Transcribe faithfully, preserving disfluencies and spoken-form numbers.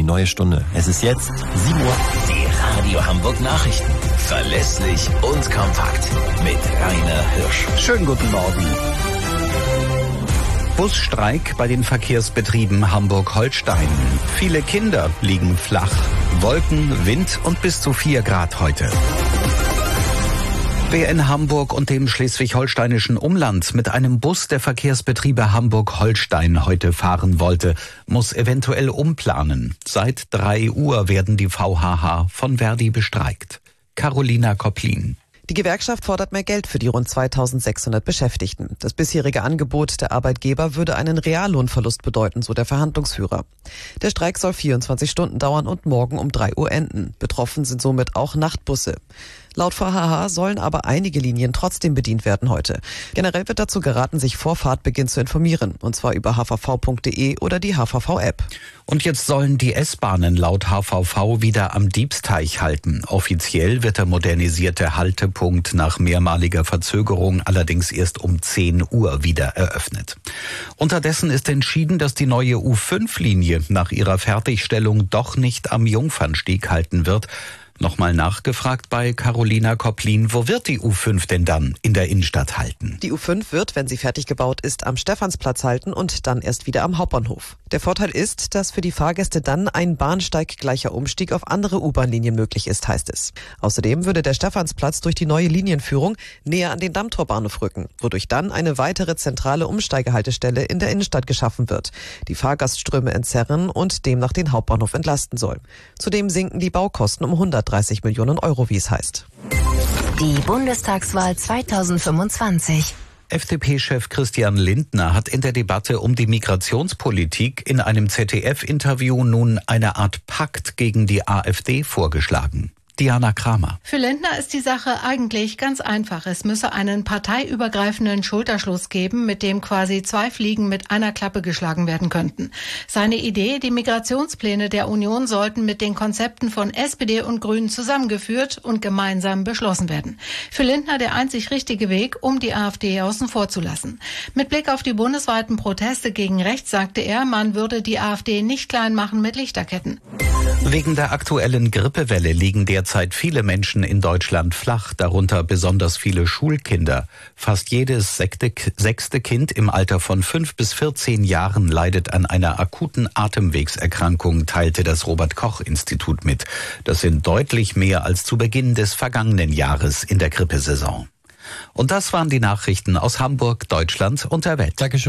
neue Stunde. Es ist jetzt sieben Uhr. Die Radio Hamburg Nachrichten. Verlässlich und kompakt. Mit Rainer Hirsch. Schönen guten Morgen. Busstreik bei den Verkehrsbetrieben Hamburg-Holstein. Viele Kinder liegen flach. Wolken, Wind und bis zu vier Grad heute. Wer in Hamburg und dem schleswig-holsteinischen Umland mit einem Bus der Verkehrsbetriebe Hamburg-Holstein heute fahren wollte, muss eventuell umplanen. Seit drei Uhr werden die V H H von Verdi bestreikt. Carolina Koplin. Die Gewerkschaft fordert mehr Geld für die rund zweitausendsechshundert Beschäftigten. Das bisherige Angebot der Arbeitgeber würde einen Reallohnverlust bedeuten, so der Verhandlungsführer. Der Streik soll vierundzwanzig Stunden dauern und morgen um drei Uhr enden. Betroffen sind somit auch Nachtbusse. Laut V H H sollen aber einige Linien trotzdem bedient werden heute. Generell wird dazu geraten, sich vor Fahrtbeginn zu informieren, und zwar über h v v punkt d e oder die H V V-App. Und jetzt sollen die S-Bahnen laut H V V wieder am Diebsteich halten. Offiziell wird der modernisierte Haltepunkt nach mehrmaliger Verzögerung allerdings erst um zehn Uhr wieder eröffnet. Unterdessen ist entschieden, dass die neue U fünf Linie nach ihrer Fertigstellung doch nicht am Jungfernstieg halten wird. Nochmal nachgefragt bei Carolina Koplin, wo wird die U fünf denn dann in der Innenstadt halten? Die U fünf wird, wenn sie fertig gebaut ist, am Stephansplatz halten und dann erst wieder am Hauptbahnhof. Der Vorteil ist, dass für die Fahrgäste dann ein bahnsteiggleicher Umstieg auf andere U-Bahn-Linien möglich ist, heißt es. Außerdem würde der Stephansplatz durch die neue Linienführung näher an den Dammtorbahnhof rücken, wodurch dann eine weitere zentrale Umsteigehaltestelle in der Innenstadt geschaffen wird, die Fahrgastströme entzerren und demnach den Hauptbahnhof entlasten soll. Zudem sinken die Baukosten um hundertdreißig Millionen Euro, wie es heißt. Die Bundestagswahl zweitausendfünfundzwanzig. F D P-Chef Christian Lindner hat in der Debatte um die Migrationspolitik in einem Z D F-Interview nun eine Art Pakt gegen die AfD vorgeschlagen. Diana Kramer. Für Lindner ist die Sache eigentlich ganz einfach. Es müsse einen parteiübergreifenden Schulterschluss geben, mit dem quasi zwei Fliegen mit einer Klappe geschlagen werden könnten. Seine Idee, die Migrationspläne der Union sollten mit den Konzepten von S P D und Grünen zusammengeführt und gemeinsam beschlossen werden. Für Lindner der einzig richtige Weg, um die AfD außen vor zu lassen. Mit Blick auf die bundesweiten Proteste gegen rechts sagte er, man würde die AfD nicht klein machen mit Lichterketten. Wegen der aktuellen Grippewelle liegen derzeit viele Menschen in Deutschland flach, darunter besonders viele Schulkinder. Fast jedes sechste, sechste Kind im Alter von fünf bis vierzehn Jahren leidet an einer akuten Atemwegserkrankung, teilte das Robert-Koch-Institut mit. Das sind deutlich mehr als zu Beginn des vergangenen Jahres in der Grippesaison. Und das waren die Nachrichten aus Hamburg, Deutschland und der Welt. Dankeschön.